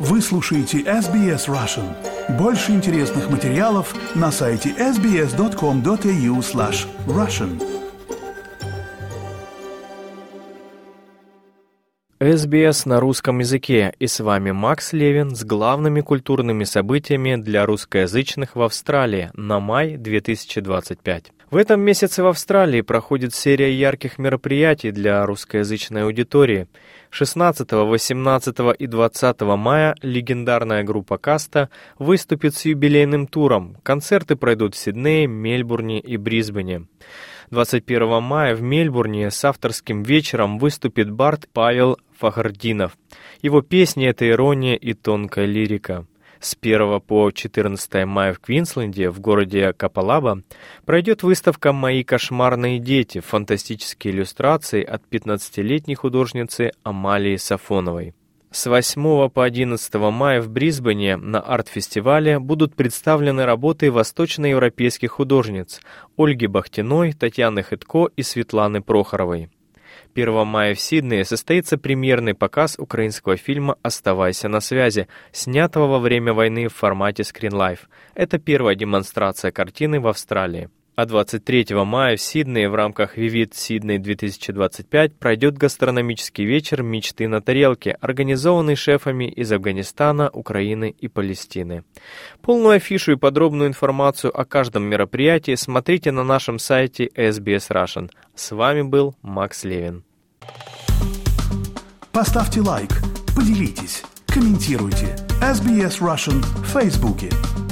Вы слушаете SBS Russian. Больше интересных материалов на сайте sbs.com.au/russian. SBS на русском языке, и с вами Макс Левин с главными культурными событиями для русскоязычных в Австралии на май 2025. В этом месяце в Австралии проходит серия ярких мероприятий для русскоязычной аудитории. 16, 18 и 20 мая легендарная группа Каста выступит с юбилейным туром. Концерты пройдут в Сиднее, Мельбурне и Брисбене. 21 мая в Мельбурне с авторским вечером выступит бард Павел Фахрдинов. Его песни — это ирония и тонкая лирика. С 1 по 14 мая в Квинсленде, в городе Капалаба, пройдет выставка «Мои кошмарные дети», фантастические иллюстрации от 15-летней художницы Амалии Сафоновой. С 8 по 11 мая в Брисбене на арт-фестивале будут представлены работы восточноевропейских художниц Ольги Бахтиной, Татьяны Хитко и Светланы Прохоровой. 1 мая в Сиднее состоится премьерный показ украинского фильма «Оставайся на связи», снятого во время войны в формате Screen Life. Это первая демонстрация картины в Австралии. А 23 мая в Сиднее в рамках Vivid Sydney 2025 пройдет гастрономический вечер «Мечты на тарелке», организованный шефами из Афганистана, Украины и Палестины. Полную афишу и подробную информацию о каждом мероприятии смотрите на нашем сайте SBS Russian. С вами был Макс Левин. Поставьте лайк, поделитесь, комментируйте. SBS Russian в Фейсбуке.